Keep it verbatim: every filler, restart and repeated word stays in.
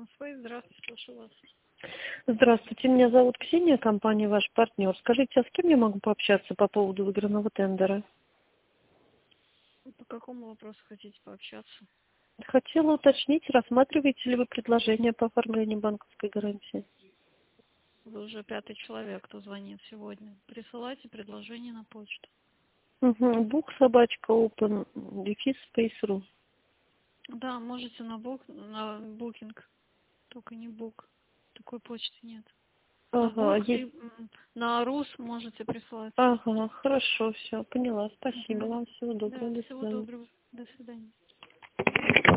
Свой, здравствуйте, слушаю вас. Здравствуйте, меня зовут Ксения, компания «Ваш партнер». Скажите, а с кем я могу пообщаться по поводу выигранного тендера? По какому вопросу хотите пообщаться? Хотела уточнить, рассматриваете ли вы предложение по оформлению банковской гарантии? Вы уже пятый человек, кто звонит сегодня. Присылайте предложение на почту. Угу. Бук собачка open дефис space.ru. Да, можете на бук, на букинг, только не бук. Такой почты нет. На Ага, бук, есть. ли- м, на рус можете присылать. Ага, хорошо, все, поняла. Спасибо Мгм. вам, всего доброго, Да, до всего свидания. доброго. До свидания.